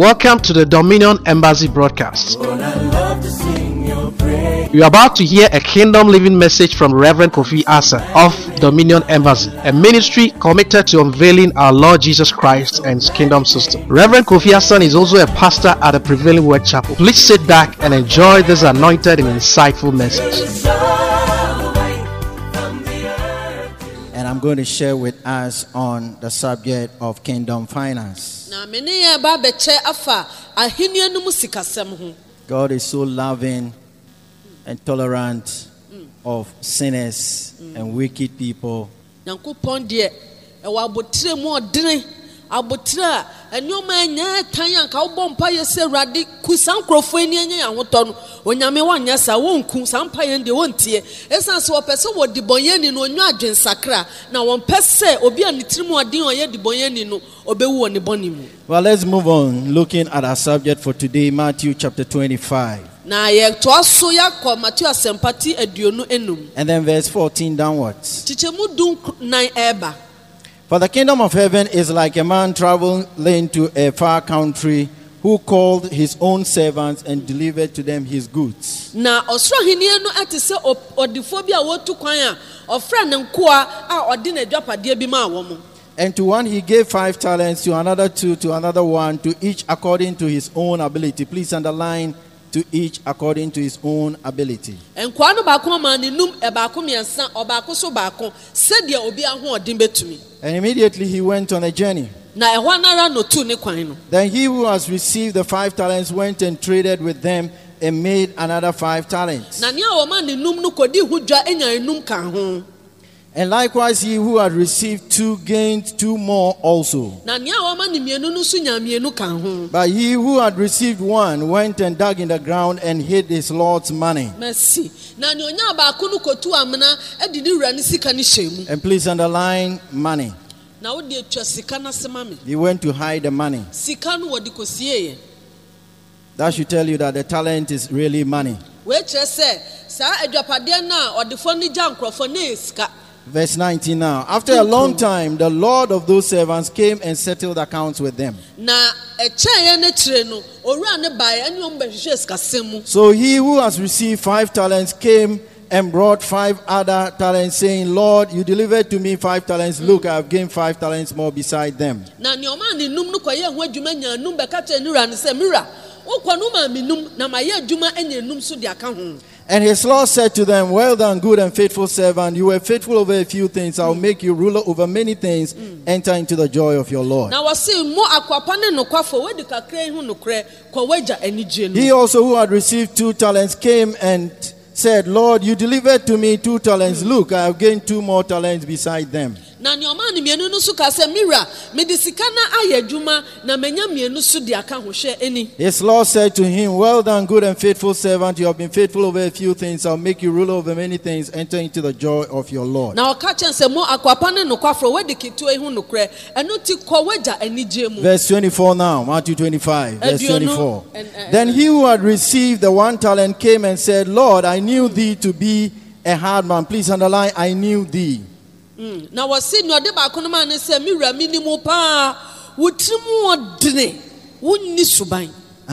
Welcome to the Dominion Embassy broadcast. You are about to hear a kingdom living message from Reverend Kofi Asa of Dominion Embassy, a ministry committed to unveiling our Lord Jesus Christ and His kingdom system. Reverend Kofi Asa is also a pastor at the Prevailing Word Chapel. Please sit back and enjoy this anointed and insightful message. And I'm going to share with us on the subject of kingdom finance. God is so loving and tolerant of sinners and wicked people. Well, let's move on, looking at our subject for today, Matthew chapter 25. And then verse 14 downwards. For the kingdom of heaven is like a man traveling to a far country, who called his own servants and delivered to them his goods. And to one he gave 5 talents, to another 2, to another 1, to each according to his own ability. Please underline, to each according to his own ability. And immediately he went on a journey. Then he who has received the 5 talents went and traded with them and made another 5 talents. And likewise he who had received 2 gained 2 more also. But he who had received 1 went and dug in the ground and hid his Lord's money. And please underline money. He went to hide the money. That should tell you that the talent is really money. Verse 19 now. After a long time, the Lord of those servants came and settled accounts with them. So he who has received 5 talents came and brought 5 other talents, saying, Lord, you delivered to me 5 talents. Look, I have gained 5 talents more beside them. And his Lord said to them, well done, good and faithful servant. You were faithful over a few things. I will make you ruler over many things. Enter into the joy of your Lord. He also who had received 2 talents came and said, Lord, you delivered to me 2 talents. Look, I have gained 2 more talents beside them. His Lord said to him, well done, good and faithful servant. You have been faithful over a few things. I'll make you ruler over many things. Enter into the joy of your Lord. Verse 24 now, Matthew 25, verse 24. Then he who had received the 1 talent came and said, Lord, I knew thee to be a hard man. Please underline, I knew thee. Now was saying no de ba kono man say mira minimum pa wotrimu odene wonni suban.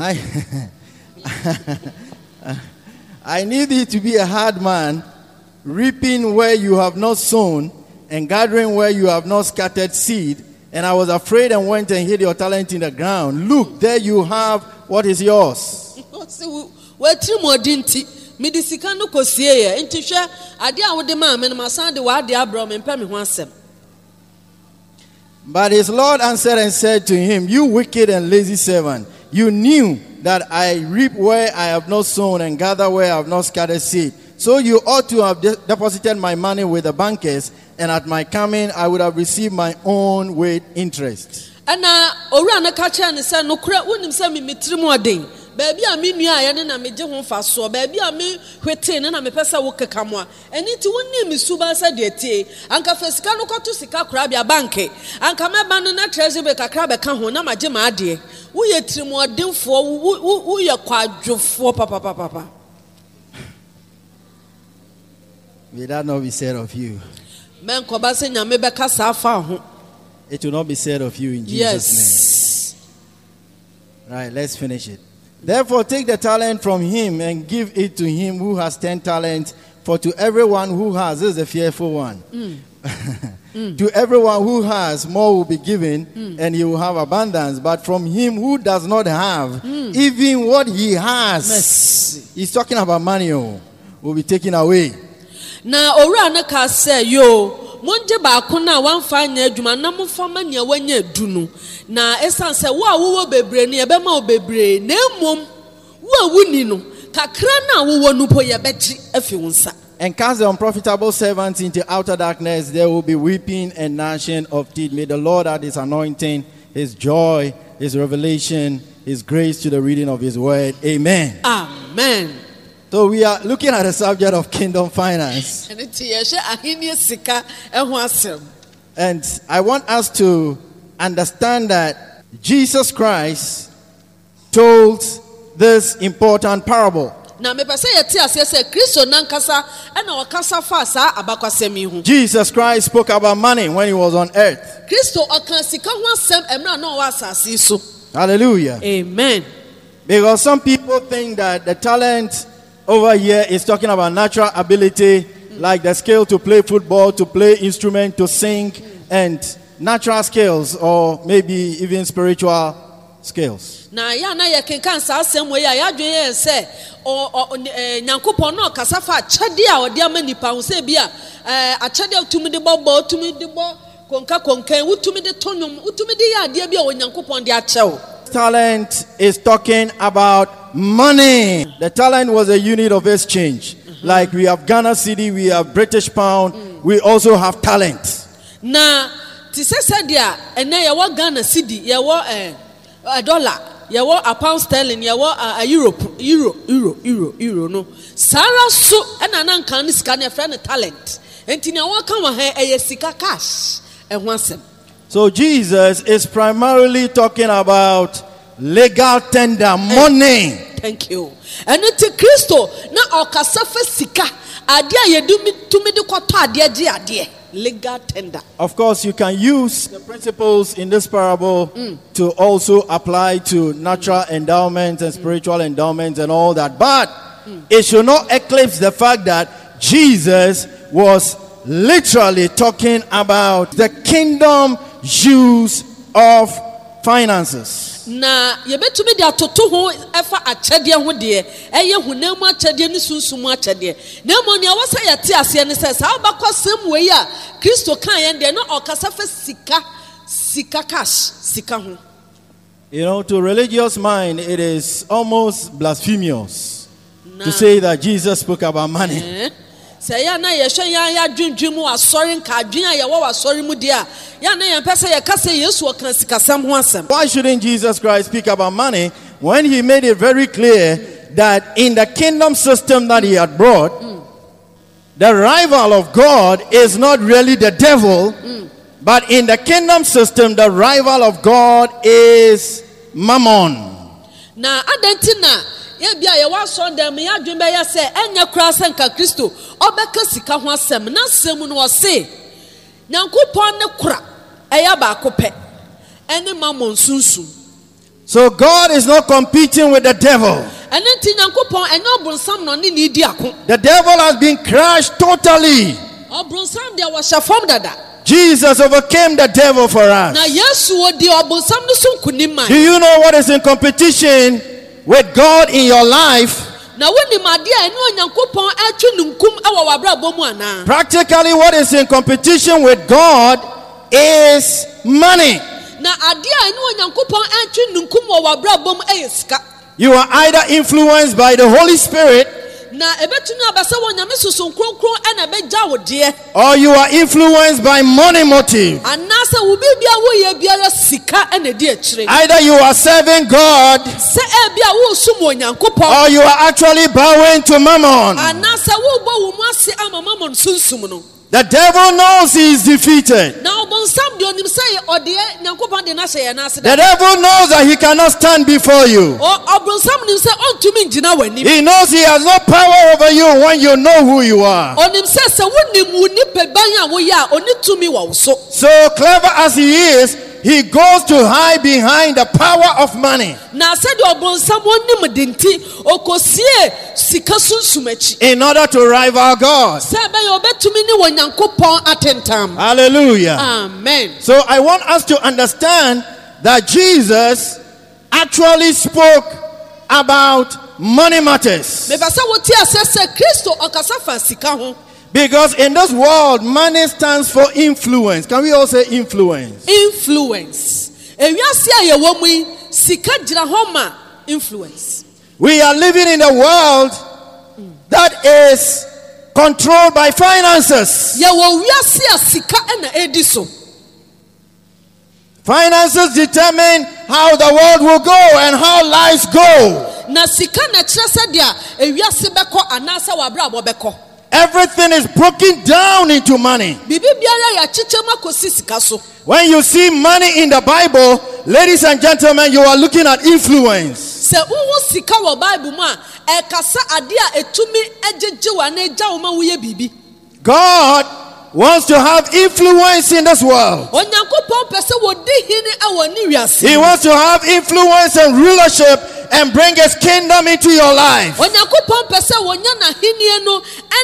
I knew thee to be a hard man, reaping where you have not sown and gathering where you have not scattered seed, and I was afraid and went and hid your talent in the ground. Look, there you have what is yours. But his Lord answered and said to him, you wicked and lazy servant, you knew that I reap where I have not sown and gather where I have not scattered seed. So you ought to have deposited my money with the bankers, and at my coming I would have received my own with interest. Baby, I mean, I na me je ho fa so. Baby, I me hwete na me pesa wo keka mo a. Eni ti wonni me suba sa de tie. Anka fesika no kwato sika kura bia banke. Anka me ba no na treasure be kakra be ka ho na maje ma ade. Wo ye trimo odemfo wo ye kwadwofo papa. May that not be said of you. Men ko ba se nyame be ka sa fa ho. It will not be said of you in Jesus' name. Right, let's finish it. Therefore, take the talent from him and give it to him who has 10 talents. For to everyone who has, this is a fearful one. To everyone who has, more will be given, and he will have abundance. But from him who does not have, even what he has, he's talking about money, will be taken away. Na ora na ka say yo monje ba ko na wan fa nya adwuma na mo fa ma nya wanya dunu na esan say wo a wo bebre ne e be ma wo bebre na emom wo a wuni no kakra na wo no po ye beji afi wonsa. And cast the unprofitable servants into outer darkness. There will be weeping and gnashing of teeth. May the Lord add his anointing, his joy, his revelation, his grace to the reading of his word. Amen. Amen. So we are looking at the subject of kingdom finance. And I want us to understand that Jesus Christ told this important parable. Jesus Christ spoke about money when he was on earth. Hallelujah. Amen. Because some people think that the talent over here is talking about natural ability, like the skill to play football, to play instrument, to sing, and natural skills, or maybe even spiritual skills. Na ya na ye kenkan sa asem we ya dwen say nyankopon no kasa fa achade a ode amanipa hu say bia achade utumi de bobo utumi de bo konka utumi de tonum utumi de ya ade bia nyankopon de achew. Talent is talking about money. The talent was a unit of exchange. Like we have Ghana cedi, we have British pound, we also have talent. Na ti se dia ene ye wo Ghana cedi ye wo a dollar, ye wo a pound sterling, ye wo a euro no. Sara so ena na nkan ni sika na friend talent. Enti na wo kan wa ha e sika cash e ho asem. So Jesus is primarily talking about legal tender, money. Thank you. And it's Christo na okasa fa sika ade a yedumi tumi de kwato ade age ade legal tender. Of course, you can use the principles in this parable to also apply to natural endowments and spiritual endowments and all that. But it should not eclipse the fact that Jesus was literally talking about the kingdom use of finances. Na yebetumi de atoto ho efa achede ho de eye hunam achede ni sunsumu achede na mo ne awose yete ase ne se sa obakosem we a Kristo kan ye de no okasa fa sika cash sika ho. You know, to religious mind it is almost blasphemous to say that Jesus spoke about money. Say ya na yehwe ya dwendwem asori nka adwen a ye wo asori mu de a ya na ye pese ye kase Yesu okan sikasam ho asem. Why shouldn't Jesus Christ speak about money when he made it very clear that in the kingdom system that he had brought, the rival of God is not really the devil, but in the kingdom system the rival of God is mammon. Na adentina ye bia ye wa so dem ya dwen be ya se enya kura se nka Kristo obeka sika ho asem na asem no se nyankopon ne kura eya ba akopɛ ene mammon sunsun. So God is not competing with the devil. Ene ti nyankopon enya obonsam no ne di ako. The devil has been crushed totally. Obonsam de wa shafam dada. Jesus overcame the devil for us. Na Yesu odi obonsam no so nkunima. Do you know what is in competition with God in your life? Practically what is in competition with God is money. You are either influenced by the Holy Spirit or you are influenced by money motive. Either you are serving God or you are actually bowing to mammon. The devil knows he is defeated. The devil knows that he cannot stand before you. He knows he has no power over you when you know who you are. So clever as he is, he goes to hide behind the power of money. Na sɛdeɛ ɔbɔnsam wɔnim de nti ɔkɔsie sika sunsum akyi. In order to rival God. Sɛ ɛbɛyɛ ɔbɛtumi ne wɔ Nyankopɔn atentam. Hallelujah. Amen. So I want us to understand that Jesus actually spoke about money matters. Mepɛ sɛ wotie asɛ sɛ Kristo ɔkasa fa sika ho. Because in this world, money stands for influence. Can we all say influence? Influence. Ewiase a yɛwɔ mu yi, sika gyina hɔ ma influence. We are living in a world that is controlled by finances. Yɛwɔ wiase a sika ɛna edi so. Finances determine how the world will go and how lives go. Na sika na kyerɛ sɛ deɛ ewiase bɛkɔ anaasɛ w'abrabɔ bɛkɔ. Everything is broken down into money. Bibi biara yɛakyekyɛ mu akɔsi sika so. When you see money in the Bible, ladies and gentlemen, you are looking at influence. Sɛ wohu sika wɔ Bible mu a ɛkasa ade a etumi agyegye wa na egya wo ma woyɛ biribi. God wants to have influence in this world. Onyankopɔn pɛ sɛ wodi hene ɛwɔ ne wiase. He wants to have influence and rulership and bring his kingdom into your life. Onyankopɔn pɛ sɛ wonya n'ahenni no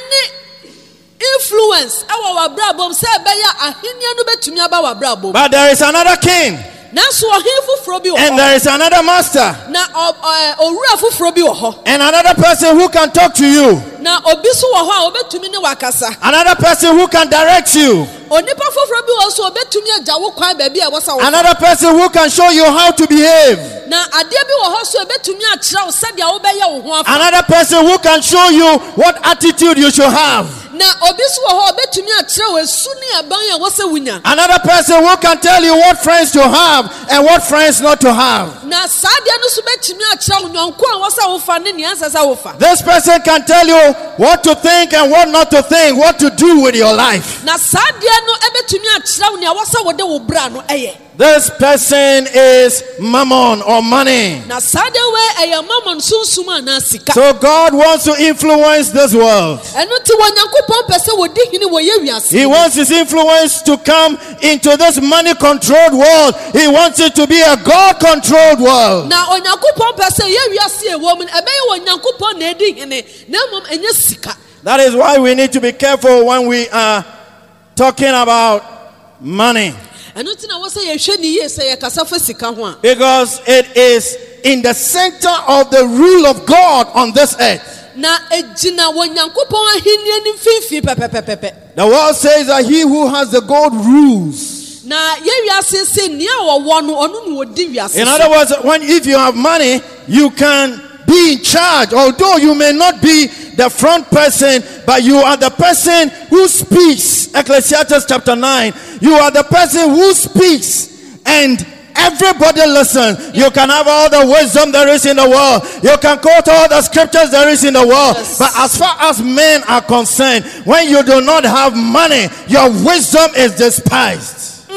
ɛne influence ɛwɔ w'abrabɔ mu sɛ ɛbɛyɛ ahenni no betumi aba w'abrabɔ mu. But there is another king. Nanso ɔhen foforɔ bi wɔ hɔ. And there is another master. Na owura foforɔ bi wɔ hɔ. And another person who can talk to you. Na obi so wɔ hɔ a obetumi ne wakasa. Another person who can direct you. Onipa foforɔ bi wɔ so obetumi agya wo kwan baabi a wɔsa wo. Another person who can show you how to behave. Na adeɛ bi wɔ hɔ so obetumi akyerɛ wo sɛdeɛ wobɛyɛ wo ho afa. Another person who can show you what attitude you should have. Na obi so wɔ hɔ obetumi akyerɛ wo esu ne aban a wɔsɛ wunya. Another person who can tell you what friends to have and what friends not to have. Na saa deɛ no so betumi akyerɛ wo nyɔnko a wɔsɛ wo fa ne nea nsɛ sɛ wo fa. This person can tell you what to think and what not to think, what to do with your life. Na saa deɛ no ebetumi akyerɛ wo nea wɔsɛ wo de wo bra no ɛyɛ. This person is mammon or money. Na saa deɛ wɛ ɛyɛ mammon sunsum ana sika. So God wants to influence this world. Ɛno ti wɔ Nyankopɔn pɛ sɛ wodi hene wɔ yɛ wiase. He wants his influence to come into this money-controlled world. He wants it to be a God-controlled world. Na Onyankopɔn pɛ sɛ yɛ wiase ɛwɔ mu ɛbɛyɛ wɔ Nyankopɔn na edi hene na mmom ɛnyɛ sika. That is why we need to be careful when we are talking about money. Ɛno ti na wɔsɛ yɛhwɛ ne yie sɛ yɛkasa fa sika ho a. Because it is in the center of the rule of God on this earth. Na egyina wɔ Nyankopɔn ahenni ne mfimfini pɛpɛpɛpɛ. The word says that he who has the gold rules. Na yɛ wiase sɛ nea wɔwɔ no ɔno na wɔdi wiase. In other words, if you have money, you can be in charge. Although you may not be the front person, but you are the person who speaks. Ecclesiastes chapter 9. You are the person who speaks and everybody listens. You can have all the wisdom there is in the world. You can quote all the scriptures there is in the world. Yes. But as far as men are concerned, when you do not have money, your wisdom is despised.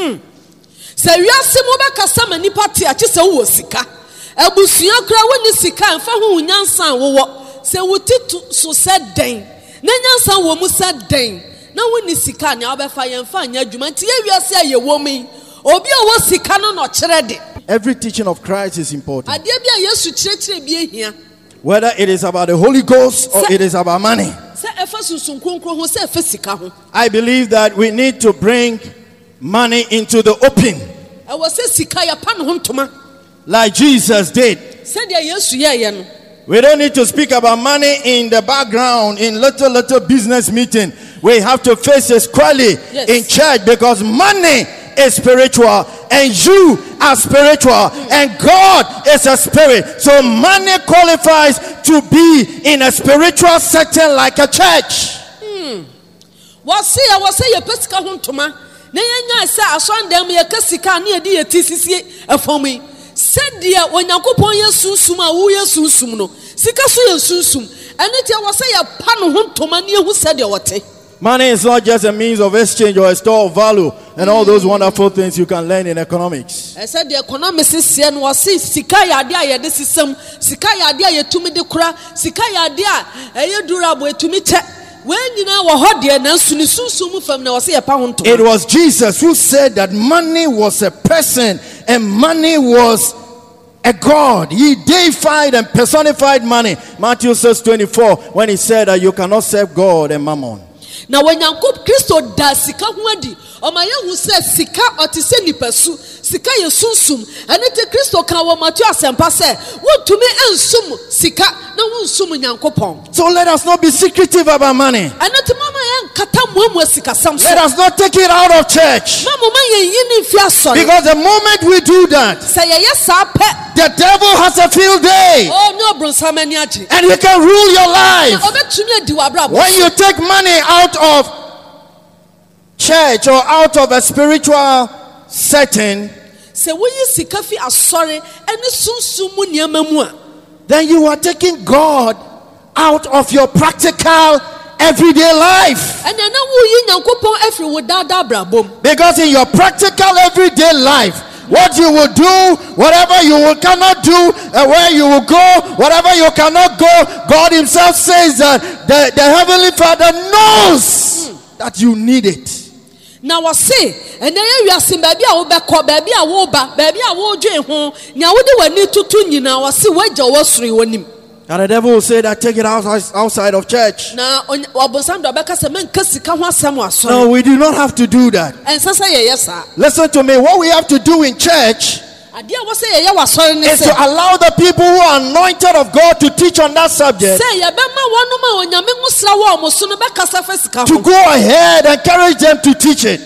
Sɛ wiase mo bɛkasa ma nipa te akyi sɛ wo sika. Abusua kura woni sika mfa ho nyansa wowɔ. Sɛ wotitu so sɛ den. Na nyansa wo mu sɛ den. Na woni sika na obɛfa yɛmfa anya adwuma nti yɛ wiase a yɛwɔ mu. Obi a wo sika no no kyerɛ de. Every teaching of Christ is important. Adeɛ bi a Yesu kyerɛkyerɛ bi ehia. Whether it is about the Holy Ghost or it is about money. Sɛ ɛfa sunsun kronkron ho sɛ ɛfa sika ho. I believe that we need to bring money into the open. Ɛwɔ sɛ sika yɛ pa no ho ntoma. Like Jesus did. Sɛdeɛ Yesu yɛɛyɛ no. We don't need to speak about money in the background, in little business meeting. We have to face it squarely in church because money is spiritual and you are spiritual and God is a spirit. So money qualifies to be in a spiritual setting like a church. Wase yɛ pesika ho ntoma. Na yɛnya sɛ asɔndam yɛ kasika na yɛde yɛti sisi afɔm yi. Sɛdeɛ Onyankopɔn yɛ sunsum a wo yɛ sunsum no. Sika so yɛ sunsum. Ɛno tie wase yɛ pa no ho ntoma na yɛhu sɛdeɛ wɔte. Money is not just a means of exchange or a store of value and all those wonderful things you can learn in economics. I said the economics is here no wase sika yɛ ade a yɛde sisam, sika yɛ ade a yɛtumi de kora, sika yɛ ade a ɛyɛ durable etumi kyɛ. It was Jesus who said that money was a person and money was a God. He deified and personified money. Matthew 6:24, when he said that you cannot serve God and mammon. Now when Yankop Christo da sika ho adi, omaya hu se sika otise nipasu, sika ye sunsum, enete Christo kan wo Matthew asempa se, wotumi ensum sika na wonsum Nyankopon. So let us not be secretive about money. Enete mama yan kata muamu sika samso. Let us not take it out of church. Because the moment we do that, the devil has a field day. And he can rule your life. When you take money out of church or out of a spiritual setting, then you are taking God out of your practical everyday life. Because in your practical everyday life, what you will do, whatever you cannot do, where you will go, whatever you cannot go, God himself says that the Heavenly Father knows that you need it. Now I say, and then you are saying, baby, I will back up, baby, I will back, baby, I will join home. Now, what do I need to tune you now? I see where you was free when him. And the devil will say that take it outside of church. No, we do not have to do that. Listen to me. What we have to do in church is to allow the people who are anointed of God to teach on that subject to go ahead and encourage them to teach it.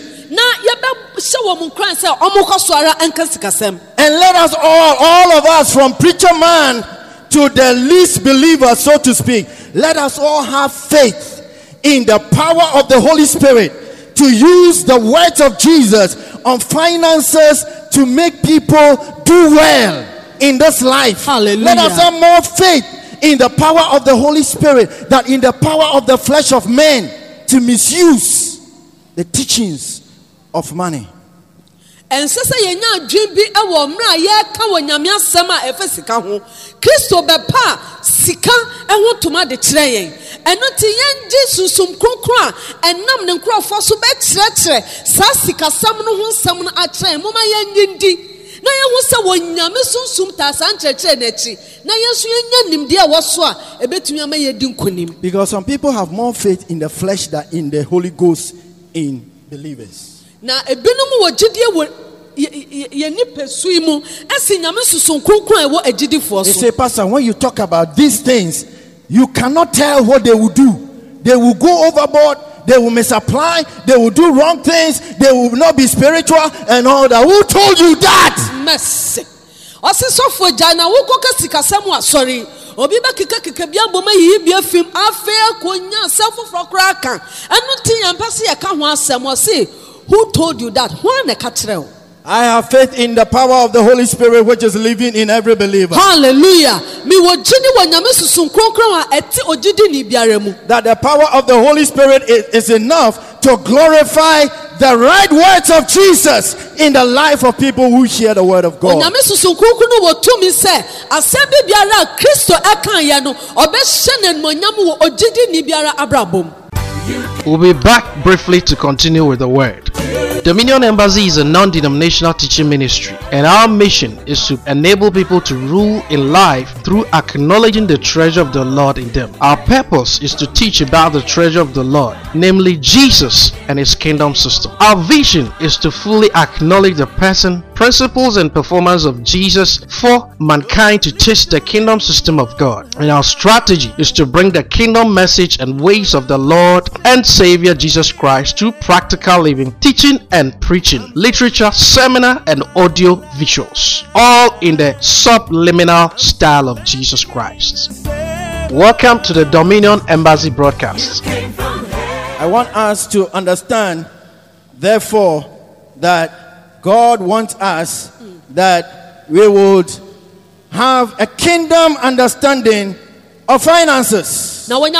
And let us all of us, from preacher man to the least believer, so to speak, let us all have faith in the power of the Holy Spirit to use the words of Jesus on finances to make people do well in this life. Hallelujah. Let us have more faith in the power of the Holy Spirit than in the power of the flesh of men to misuse the teachings of money. And sasa yenya dream bi ewo mra ye ka wonyame asem a efesika ho Kristo bepa sika eho toma de kire yen eno ti yen Jesus kronkron a enam ne nkrofo so be kire sa sika sam no ho nsam no a kire moma yen yindi na ye hu se wonyame sunsum ta san kire na chi na yesu yenya nimde e wo so a ebetumi ama ye di nkonim. Because some people have more faith in the flesh than in the Holy Ghost in believers. Na ebinom wo gidie wo ye pesui mu esi nyame susun kronkron e wo agidifo so. They say, Pastor, when you talk about these things, you cannot tell what they will do. They will go overboard, they will misapply, they will do wrong things, they will not be spiritual and all that. Who told you that? Mercy. Osi sofo jana wo koka sikasam sorry. Obi ba kika bia boma yi bia fim afa konya self-for kra kan enu tin yampase ye ka ho asem osi. Who told you that? I have faith in the power of the Holy Spirit which is living in every believer. Hallelujah. That the power of the Holy Spirit is enough to glorify the right words of Jesus in the life of people who share the word of God. We'll be back briefly to continue with the word. Dominion Embassy is a non-denominational teaching ministry, and our mission is to enable people to rule in life through acknowledging the treasure of the Lord in them. Our purpose is to teach about the treasure of the Lord, namely Jesus and his kingdom system. Our vision is to fully acknowledge the person, principles, and performance of Jesus for mankind to taste the kingdom system of God. And our strategy is to bring the kingdom message and ways of the Lord and Savior Jesus Christ to practical living, teaching and preaching, literature, seminar, and audio visuals, all in the subliminal style of Jesus Christ. Welcome to the Dominion Embassy broadcast. I want us to understand, therefore, that God wants us that we would have a kingdom understanding of finances. Because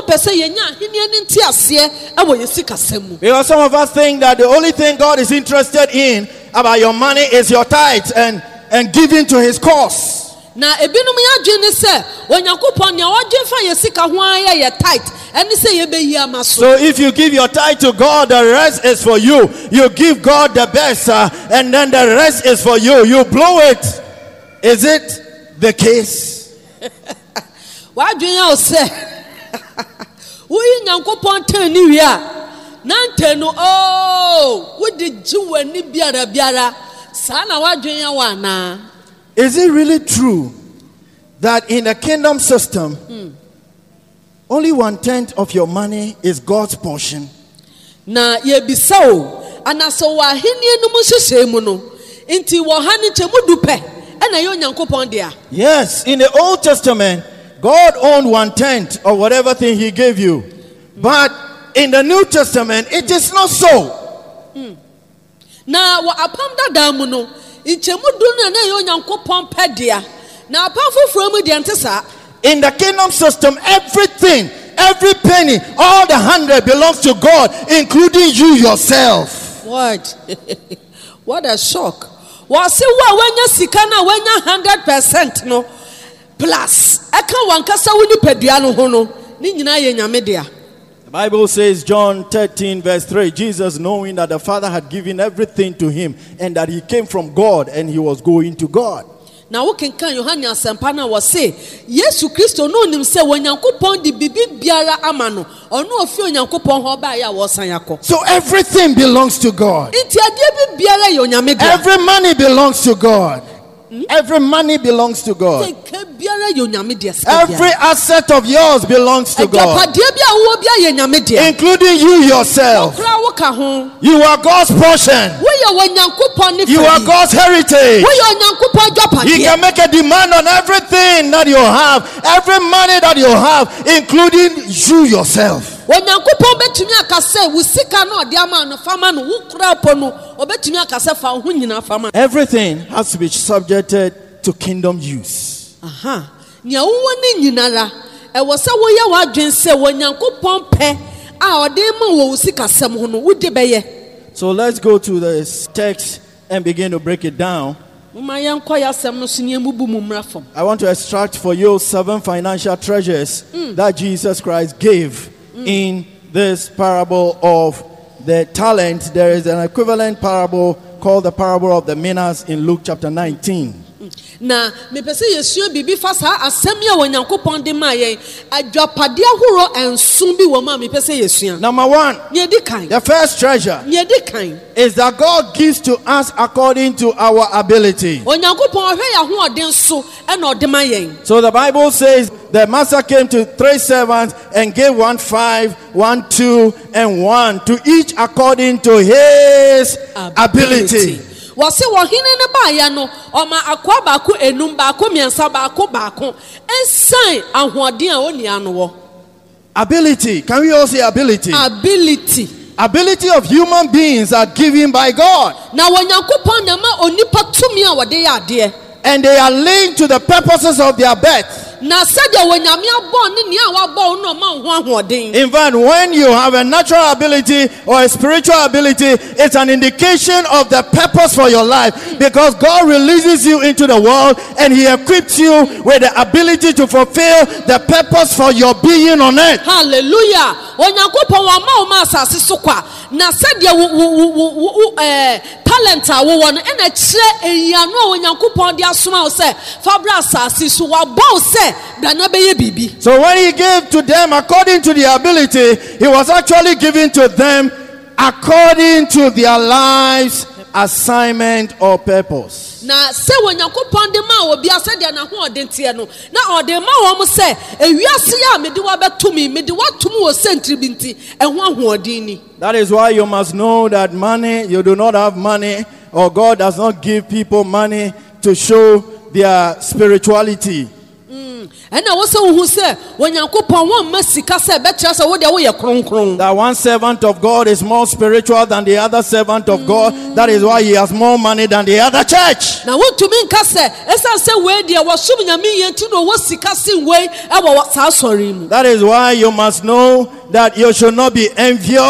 some of us think that the only thing God is interested in about your money is your tithes and giving to his cause. na ebinom ya dwe ne se onyankopon ne odwe fa ye sika ho aya ye tight ene se ye be yi amaso. So if you give your tithe to God, the rest is for you. You give God the best, and then the rest is for you. You blow it. Is it the case? Wa dwe ya o se wo yi nyankopon tan ni wi a na ntenu wo de jiwa ni biara sa na wa dwe ya wa na. Is it really true that in the kingdom system, only 1/10 of your money is God's portion? Na ye bisa o anaso wa henie no mu hyehyɛ mu no nti wo ha ne chemu dupe ena ye onyankopon dia. Yes, in the Old Testament, God owned 1/10 of whatever thing he gave you. But in the New Testament, it is not so. Na wa apam da mu no nchemu du na ye onyankopon pedia na apam foforo mu dia ntesa. In the kingdom system, everything, every penny, all the 100 belongs to God, including you yourself. What? What a shock. Was it when you sika na when you 100% no plus eka wankasa woni pedua no ho no ni nyina ye nyame dia. The Bible says, John 13 verse 3, Jesus, knowing that the Father had given everything to him and that he came from God and he was going to God. Na wo kenkan Yohane asempa na wo se Yesu Kristo no nim se wonyankopon di bibi biara ama no ono ofi onyankopon ho ba ya wo san yakọ. So everything belongs to God. Nti ade bi biara ye onyame dia. Every money belongs to God. Every money belongs to God. Every asset of yours belongs to God, including you yourself. You are God's portion. You are God's heritage. He can make a demand on everything that you have, every money that you have, including you yourself. Everything has to be subjected to kingdom use. So let's go to this text and begin to break it down. I want to extract for you 7 financial treasures that Jesus Christ gave in this parable of the talent. There is an equivalent parable called the parable of the minas in Luke chapter 19. Na me pese Yesu bibi fa sa asem ya wonyankopon de ma yen adwapade ahoro ensun bi wo ma me pese Yesu. Number 1, the first treasure is that God gives to us according to our ability. Wonyankopon hwe ya ho ode so e na ode ma yen. So the Bible says the master came to 3 servants and gave 1 5, 1 2, and 1 to each according to his ability. Wase wohine ne ba ya no oma akwa ba ko enum ba ko miensa ba ko ensan ahoden a oni ano wo. Ability. Can we all say ability? Ability of human beings are given by God. Na wonyankopon na ma onipa tumi a wode ya ade. And they are linked to the purposes of their birth. In fact, when you have a natural ability or a spiritual ability, it's an indication of the purpose for your life, because God releases you into the world and he equips you with the ability to fulfill the purpose for your being on earth. Hallelujah. Talent a wo won ena kire eyano wonyankopon dia soma wo se fabra asasi so wa bon se da na beye bibi. So when he gave to them according to their ability, he was actually giving to them according to their lives assignment or purpose. Na se wonyankopon de ma obi ase de na ho odentie no na ode ma wo mo se ewiase ya me de wa betumi me de watum wo sentri binti ehwo ahoden ni. That is why you must know that money, you do not have money, or God does not give people money to show their spirituality. That one servant of God is more spiritual than the other servant of God. That is why he has more money than the other church. That is why you must know that you should not be envious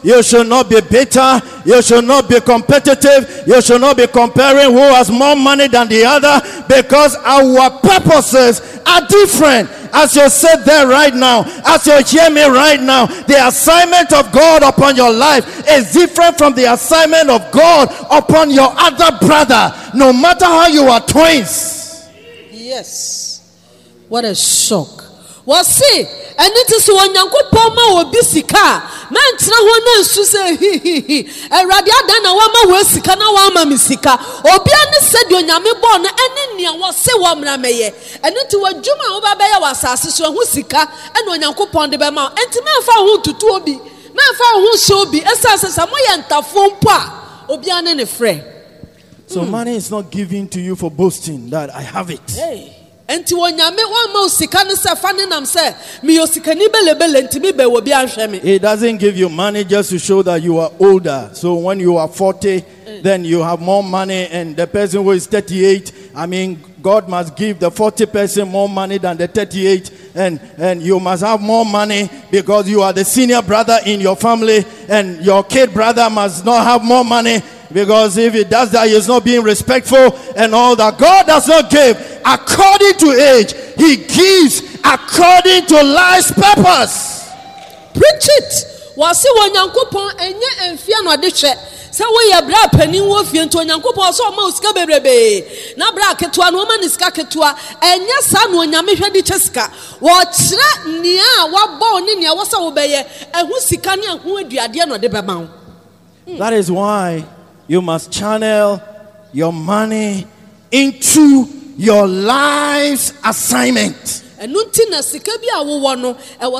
You should not be bitter. You should not be competitive. You should not be comparing who has more money than the other, because our purposes are different. As you sit there right now, as you hear me right now, the assignment of God upon your life is different from the assignment of God upon your other brother, no matter how you are twins. Yes. What a shock. Well, see, and it is when Yanko Poma will be sika. Man, Trawana Susan, and Radiadana Wama was Sikana Wama Misika. Obiani said, when Yami born, and in was say Wamra Maye, and into a Juma Obabaya was Assassin Husika, and when Yanko Pond the Bama, and to me found who to Toby, man found who so be, Assassin Samoyan Tafon Pa, Obian and a friend. So money is not given to you for boasting that I have it. Hey. Enti wonyame wan ma sika ne se fa ne nam se me yosikani belebele enti me be wo bi ahwe me. It doesn't give you money just to show that you are older. So when you are 40, then you have more money, and the person who is 38, I mean, God must give the 40 person more money than the 38, and you must have more money because you are the senior brother in your family, and your kid brother must not have more money, because if he does that, he's not being respectful and all that. God does not give according to age. He gives according to life's purpose. Preach it. Wasi wanyankopon enye enfia no de hwe. Se wo ye bra panin wo fie nto wanyankopon so ma usika bebrebe. Na bra ketua no ma nisika ketua enye sa no onyame hwe di chesika. Wo kire nia wa bo ni nia wo sa wo beye ehu sika ne ehu aduade no de bema wo. That is why you must channel your money into your life's assignment. In the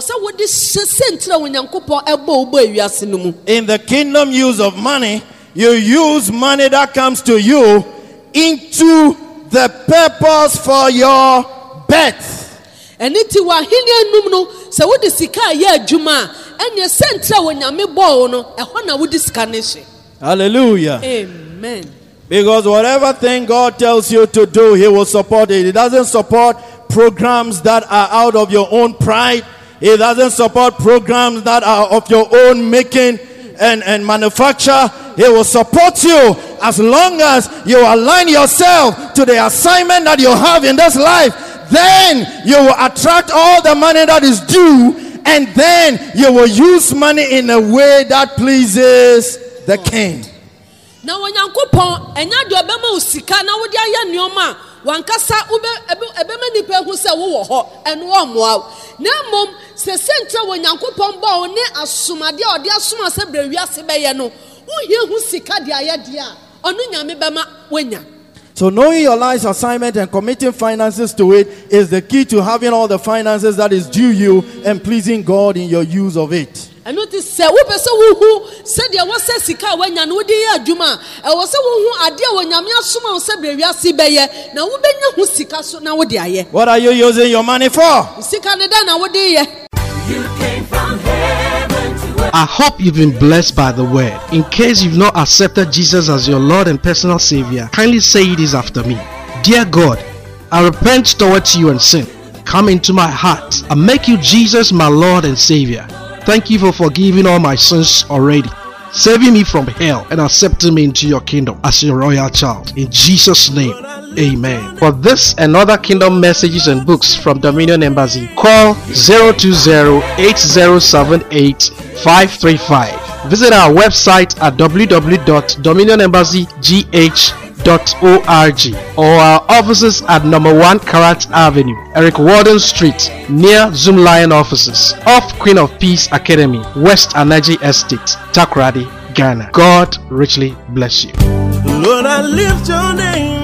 kingdom use of money, you use money that comes to you into the purpose for your birth. And it was so what the Sika ye Juma and your center when you me born a honor with this carnation. Hallelujah. Amen. Because whatever thing God tells you to do, He will support it. He doesn't support programs that are out of your own pride. He doesn't support programs that are of your own making and manufacture. He will support you as long as you align yourself to the assignment that you have in this life. Then you will attract all the money that is due, and then you will use money in a way that pleases the king. Now when you pon enya de obema usika na wo de aya nioma wankasa ebema nipa hu se wo ho eno omoa na mom se sentra when yankopon ba o ne asomade ode asoma se brawiase beye no wo hie hu sika de aya de a onu nyame bema wenya. So knowing your life's assignment and committing finances to it is the key to having all the finances that is due you and pleasing God in your use of it. I notice say wo pese wo hu said ya wo se sika wanya no de ya adwuma e wo se wo hu ade wo nyame asoma wo se brawiase beye na wo benya hu sika so na wo de aye. What are you using your money for? Sika ne da na wo de ye. You came from heaven to earth. I hope you've been blessed by the word. In case you've not accepted Jesus as your Lord and personal Savior, kindly say this after me. Dear God, I repent towards you and sin. Come into my heart and make you Jesus my Lord and Savior. Thank you for forgiving all my sins already, saving me from hell and accepting me into your kingdom as your royal child. In Jesus' name, amen. For this and other kingdom messages and books from Dominion Embassy, call 020-8078-535. Visit our website at www.dominionembassygh.org or our offices at number 1 Karat Avenue, Eric Warden Street, near Zoom Lion offices, off Queen of Peace Academy, West Anaji Estate, Takoradi, Ghana. God richly bless you. Lord, I lift your name.